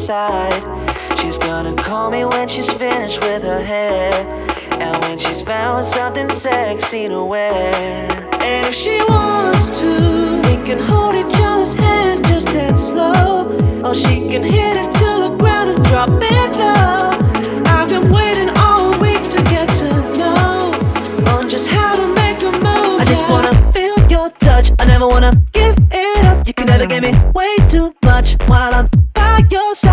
side. She's gonna call me when she's finished with her hair, and when she's found something sexy to wear. And if she wants to, we can hold each other's hands just that slow, or she can hit it to the ground and drop it low. I've been waiting all week to get to know on just how to make a move. I just wanna feel your touch, I never wanna give it up. You can never get me way too